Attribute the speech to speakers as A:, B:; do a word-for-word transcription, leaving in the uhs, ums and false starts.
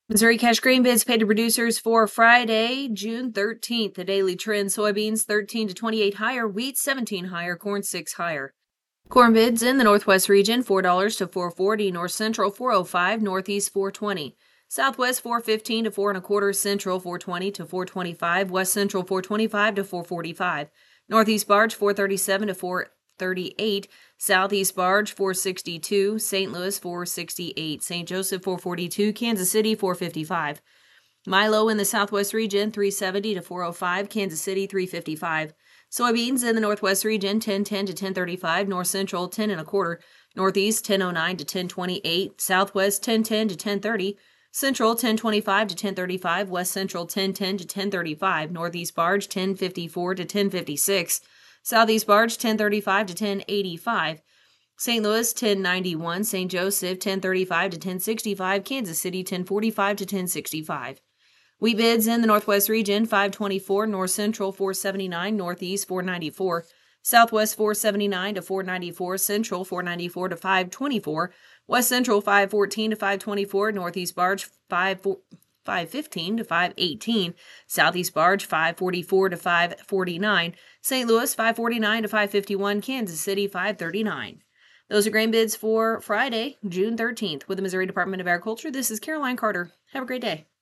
A: Missouri cash grain bids paid to producers for Friday, June thirteenth. The daily trend: soybeans thirteen to twenty-eight higher, wheat seventeen higher, corn six higher. Corn bids in the Northwest region: four dollars to four forty, North Central four oh five, Northeast four twenty, Southwest four fifteen to four and a quarter, Central four twenty to four twenty-five, West Central four twenty-five to four forty-five, Northeast barge four thirty-seven to four thirty-eight, Southeast barge four sixty-two, Saint Louis four sixty-eight, Saint Joseph four forty-two, Kansas City four fifty-five. Milo in the Southwest region three seventy to four oh five, Kansas City three fifty-five. Soybeans in the Northwest region ten ten to ten thirty-five, North Central ten and a quarter, Northeast ten oh nine to ten twenty-eight, Southwest ten ten to ten thirty, Central ten twenty-five to ten thirty-five, West Central ten ten to ten thirty-five, Northeast barge ten fifty-four to ten fifty-six, Southeast barge ten thirty-five to ten eighty-five, Saint Louis ten ninety-one, Saint Joseph ten thirty-five to ten sixty-five, Kansas City ten forty-five to ten sixty-five. Wheat bids in the Northwest region: five twenty-four, North Central four seventy-nine, Northeast four ninety-four, Southwest four seventy-nine to four ninety-four, Central four ninety-four to five twenty-four, West Central five fourteen to five twenty-four, Northeast barge five fifteen to five eighteen, Southeast barge five forty-four to five forty-nine, Saint Louis five forty-nine to five fifty-one, Kansas City five thirty-nine. Those are grain bids for Friday, June thirteenth. With the Missouri Department of Agriculture, this is Caroline Carter. Have a great day.